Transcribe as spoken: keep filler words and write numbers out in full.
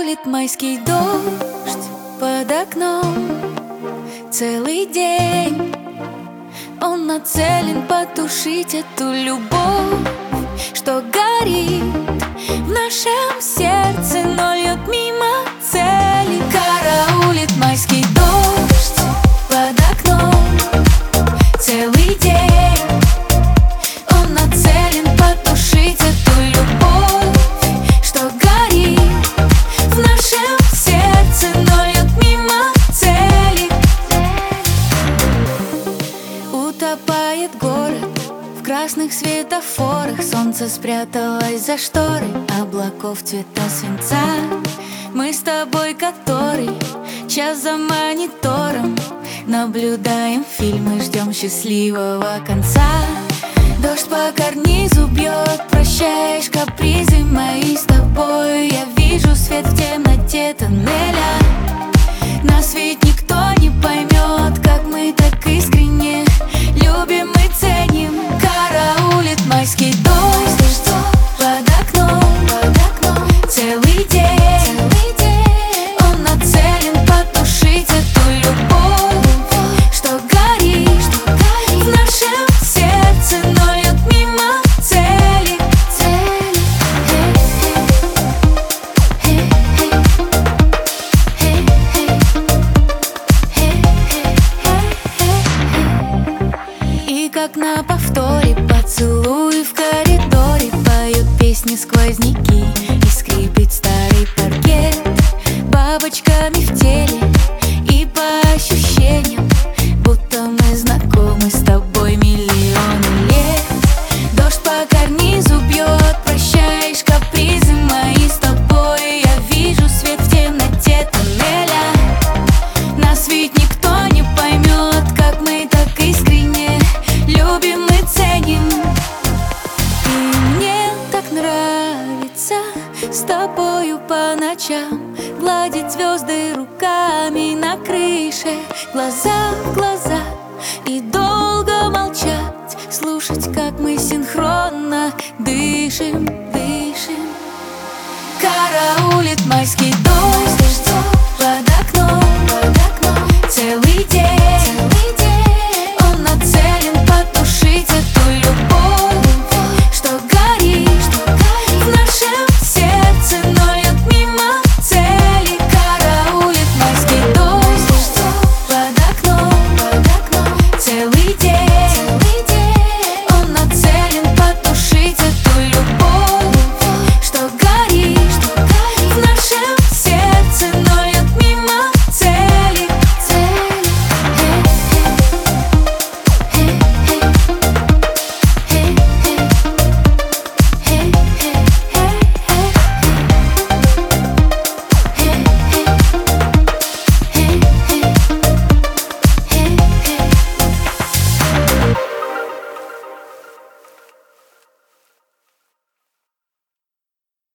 Караулит майский дождь под окном целый день. Он нацелен потушить эту любовь, что горит в нашем сердце, но льет мимо цели. Караулит майский дождь под окном целый день. Он нацелен потушить эту любовь, что горит в нашем сердце, но льет мимо цели. Утопает город в красных светофорах. Солнце спряталось за шторой облаков цвета свинца. Мы с тобой который час за монитором наблюдаем фильмы, ждем счастливого конца. Дождь по карнизу бьет, прощаешь капризы мои с тобой. Я вижу свет в темноте тоннеля. Нас ведь никто не поймет, как мы так искренне любим и ценим. Караулит майский дождь под окном, под окном целый день. Он нацелен потушить эту любовь, что горит в нашем сердце, но льет мимо цели. И как на повторе поцелуи в коридоре поют песни сквозняки, и скрипит старый паркет бабочками в теле. И по ощущениям, будто мы знакомы с тобой миллионы лет. Дождь по карнизу бьет, прощаешь капризы мои с тобой. Я вижу свет в темноте тоннеля. Нас ведь никто не поймет, как мы так искренне любим и ценим. И мне так нравится с тобою по ночам гладить звезды руками на крыше, глаза в глаза, и долго молчать, слушать, как мы синхронно дышим, дышим. Караулит майский дождь